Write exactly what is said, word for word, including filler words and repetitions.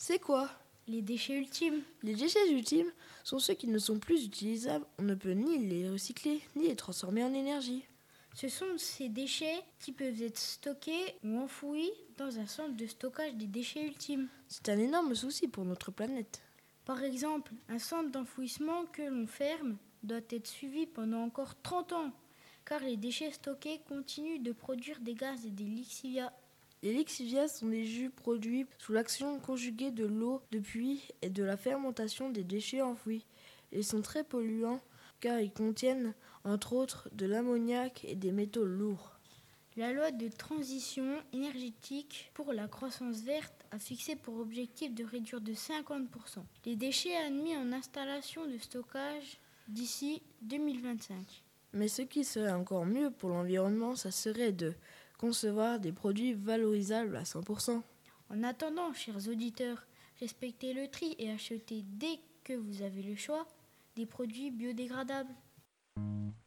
C'est quoi? Les déchets ultimes. Les déchets ultimes sont ceux qui ne sont plus utilisables. On ne peut ni les recycler, ni les transformer en énergie. Ce sont ces déchets qui peuvent être stockés ou enfouis dans un centre de stockage des déchets ultimes. C'est un énorme souci pour notre planète. Par exemple, un centre d'enfouissement que l'on ferme doit être suivi pendant encore trente ans, car les déchets stockés continuent de produire des gaz et des lixiviats. Les lixiviats sont des jus produits sous l'action conjuguée de l'eau de pluie et de la fermentation des déchets enfouis. Ils sont très polluants car ils contiennent, entre autres, de l'ammoniac et des métaux lourds. La loi de transition énergétique pour la croissance verte a fixé pour objectif de réduire de cinquante pour cent les déchets admis en installation de stockage d'ici deux mille vingt-cinq. Mais ce qui serait encore mieux pour l'environnement, ça serait de concevoir des produits valorisables à cent pour cent. En attendant, chers auditeurs, respectez le tri et achetez dès que vous avez le choix des produits biodégradables.